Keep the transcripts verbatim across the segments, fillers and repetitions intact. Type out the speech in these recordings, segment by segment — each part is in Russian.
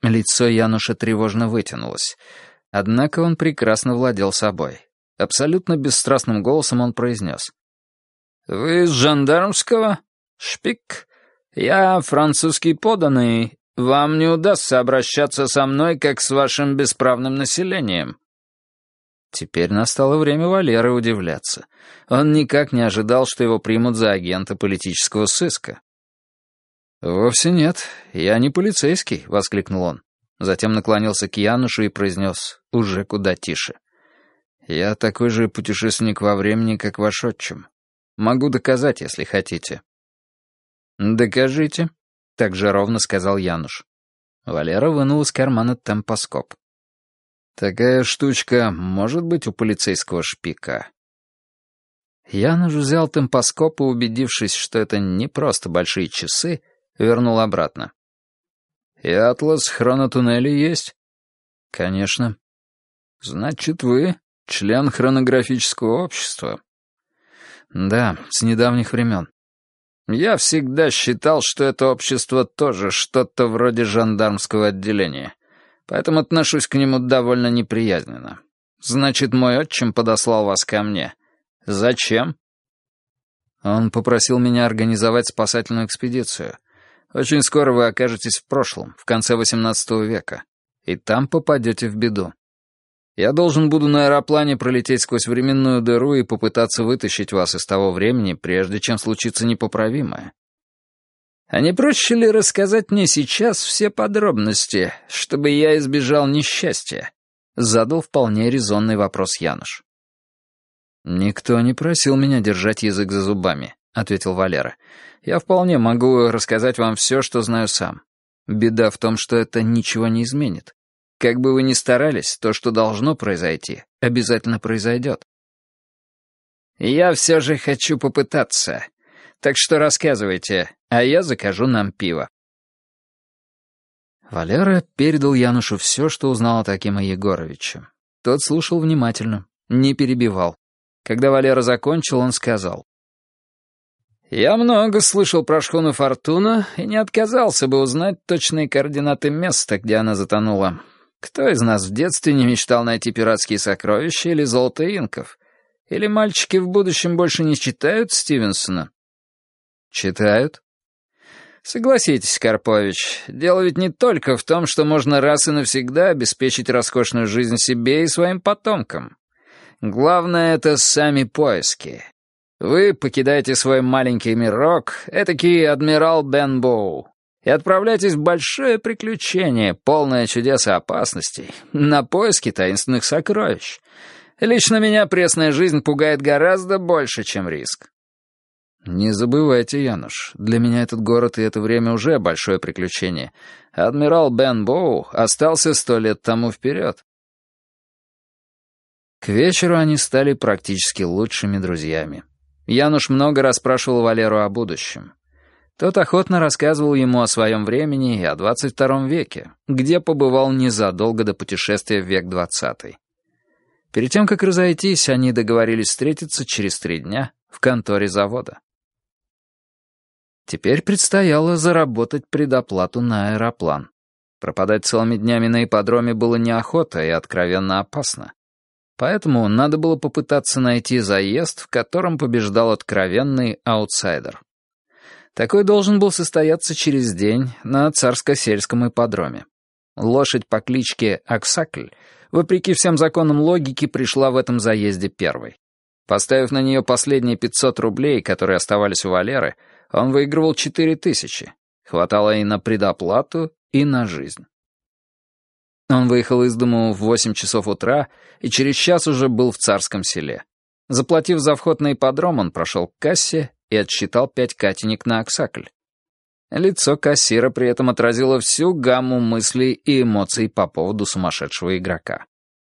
Лицо Януша тревожно вытянулось. Однако он прекрасно владел собой. Абсолютно бесстрастным голосом он произнес. «Вы из жандармского? Шпик? Я французский подданный. Вам не удастся обращаться со мной, как с вашим бесправным населением». Теперь настало время Валеры удивляться. Он никак не ожидал, что его примут за агента политического сыска. «Вовсе нет, я не полицейский», — воскликнул он. Затем наклонился к Янушу и произнес уже куда тише. «Я такой же путешественник во времени, как ваш отчим. Могу доказать, если хотите». «Докажите», — так же ровно сказал Януш. Валера вынул из кармана темпоскоп. «Такая штучка может быть у полицейского шпика». Януш взял темпоскоп и, убедившись, что это не просто большие часы, вернул обратно. «И атлас хронотуннелей есть?» «Конечно». «Значит, вы член хронографического общества?» «Да, с недавних времен». «Я всегда считал, что это общество тоже что-то вроде жандармского отделения, поэтому отношусь к нему довольно неприязненно. Значит, мой отчим подослал вас ко мне. Зачем?» «Он попросил меня организовать спасательную экспедицию. Очень скоро вы окажетесь в прошлом, в конце восемнадцатого века, и там попадете в беду. Я должен буду на аэроплане пролететь сквозь временную дыру и попытаться вытащить вас из того времени, прежде чем случится непоправимое». «А не проще ли рассказать мне сейчас все подробности, чтобы я избежал несчастья?» — задал вполне резонный вопрос Януш. «Никто не просил меня держать язык за зубами», — ответил Валера. «Я вполне могу рассказать вам все, что знаю сам. Беда в том, что это ничего не изменит. Как бы вы ни старались, то, что должно произойти, обязательно произойдет». «Я все же хочу попытаться. Так что рассказывайте, а я закажу нам пиво». Валера передал Янушу все, что узнал от Акима Егоровича. Тот слушал внимательно, не перебивал. Когда Валера закончил, он сказал: «Я много слышал про шхуну «Фортуна» и не отказался бы узнать точные координаты места, где она затонула. Кто из нас в детстве не мечтал найти пиратские сокровища или золото инков? Или мальчики в будущем больше не читают Стивенсона?» «Читают». «Согласитесь, Карпович, дело ведь не только в том, что можно раз и навсегда обеспечить роскошную жизнь себе и своим потомкам. Главное — это сами поиски. Вы покидаете свой маленький мирок, этакий адмирал Бенбоу, и отправляетесь в большое приключение, полное чудес и опасностей, на поиски таинственных сокровищ. Лично меня пресная жизнь пугает гораздо больше, чем риск». «Не забывайте, Януш, для меня этот город и это время уже большое приключение. Адмирал Бенбоу остался сто лет тому вперед». К вечеру они стали практически лучшими друзьями. Януш много расспрашивал Валеру о будущем. Тот охотно рассказывал ему о своем времени и о двадцать втором веке, где побывал незадолго до путешествия в век двадцатый. Перед тем, как разойтись, они договорились встретиться через три дня в конторе завода. Теперь предстояло заработать предоплату на аэроплан. Пропадать целыми днями на ипподроме было неохота и откровенно опасно. Поэтому надо было попытаться найти заезд, в котором побеждал откровенный аутсайдер. Такой должен был состояться через день на Царско-сельском ипподроме. Лошадь по кличке Аксакль, вопреки всем законам логики, пришла в этом заезде первой. Поставив на нее последние пятьсот рублей, которые оставались у Валеры, он выигрывал четыре тысячи. Хватало и на предоплату, и на жизнь. Он выехал из дому в восемь часов утра и через час уже был в Царском селе. Заплатив за вход на ипподром, он прошел к кассе и отсчитал пять катенек на Аксакль. Лицо кассира при этом отразило всю гамму мыслей и эмоций по поводу сумасшедшего игрока.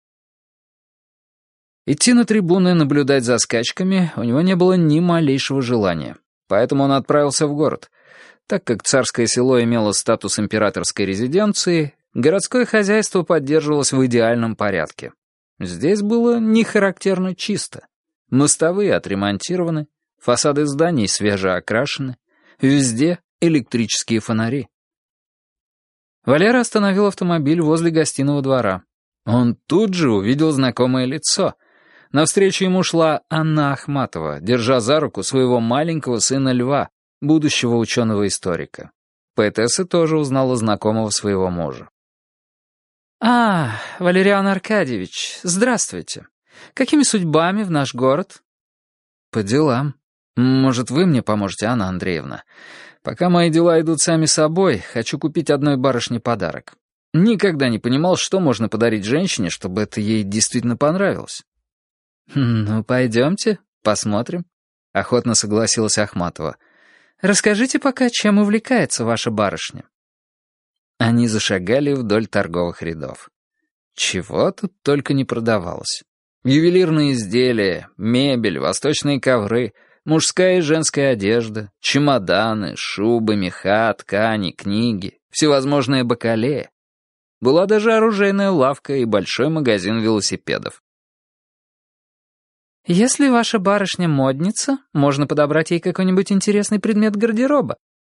Идти на трибуны и наблюдать за скачками у него не было ни малейшего желания, поэтому он отправился в город. Так как Царское село имело статус императорской резиденции, городское хозяйство поддерживалось в идеальном порядке. Здесь было нехарактерно чисто. Мостовые отремонтированы, фасады зданий свежеокрашены, везде электрические фонари. Валера остановил автомобиль возле гостиного двора. Он тут же увидел знакомое лицо. Навстречу ему шла Анна Ахматова, держа за руку своего маленького сына Льва, будущего ученого-историка. Поэтесса тоже узнала знакомого своего мужа. «А, Валериан Аркадьевич, здравствуйте. Какими судьбами в наш город?» «По делам. Может, вы мне поможете, Анна Андреевна? Пока мои дела идут сами собой, хочу купить одной барышне подарок. Никогда не понимал, что можно подарить женщине, чтобы это ей действительно понравилось». «Ну, пойдемте, посмотрим», — охотно согласилась Ахматова. «Расскажите пока, чем увлекается ваша барышня». Они зашагали вдоль торговых рядов. Чего тут только не продавалось. Ювелирные изделия, мебель, восточные ковры, мужская и женская одежда, чемоданы, шубы, меха, ткани, книги, всевозможные бакалеи. Была даже оружейная лавка и большой магазин велосипедов. «Если ваша барышня модница, можно подобрать ей какой-нибудь интересный предмет гардероба»,